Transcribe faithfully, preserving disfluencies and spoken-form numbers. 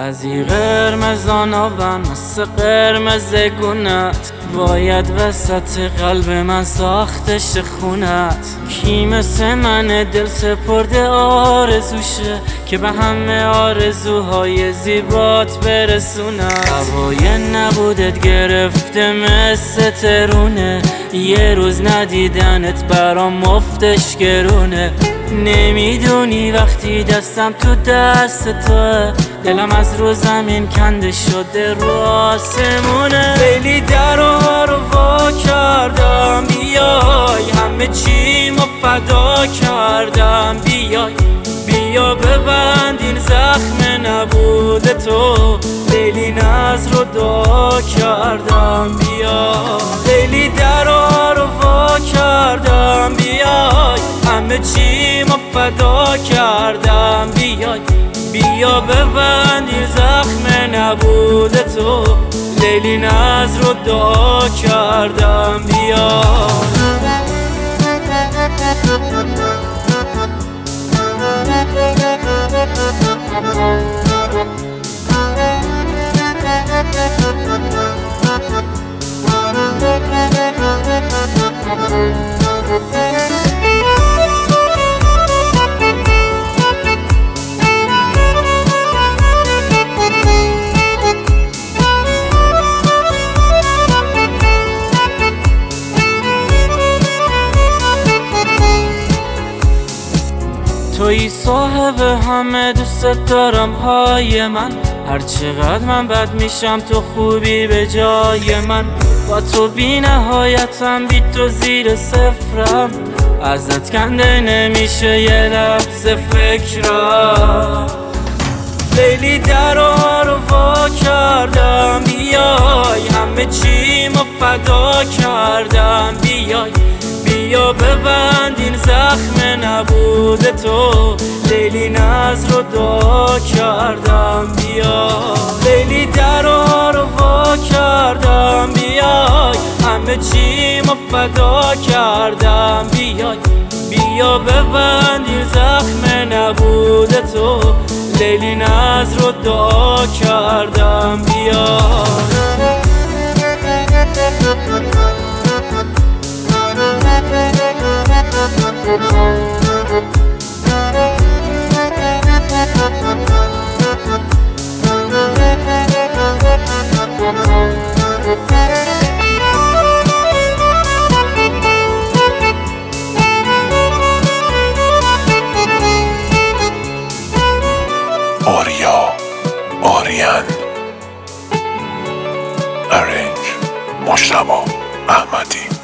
از این قرمزان آبم مثل قرمز گونت باید وسط قلب من ساختش خونت. کی مثل من دل سپرده آرزوشه که به همه آرزوهای زیبات برسونت. هوای نبودت گرفته مثل ترونه، یه روز ندیدنت برام مفتش گرونه. نمیدونی وقتی دستم تو دست توه دلم از رو زمین کنده شده رو آسمونه. خیلی درها رو وا کردم بیای، همه چیمو فدا کردم بیای. بیا ببند این زخم نبوده تو، لیلی ناز رو دعا کردم بیا. خیلی درها رو وا کردم بیای، همه چیمو فدا کردم بیای. بیا ببند این زخم نبوده تو، لیلی ناز رو دعا کردم بیا. توی صاحب همه دوست دارم های من، هر چقدر من بد میشم تو خوبی به جای من. با تو بی نهایتم بی تو زیر صفرم، ازت کنده نمیشه یه لحظه فکرم. لیلی درها رو وا کردم بیای، همه چیمو فدا کردم بیای. بیا ببند این زخم نبوده تو، لیلی ناز رو دعا کردم بیا. لیلی درها رو وا کردم بیای، همه چیمو فدا کردم بیای. بیا ببند این زخم نبوده تو، لیلی ناز رو دعا کردم بیا. آریا آریان ارنج مجتبی احمدی.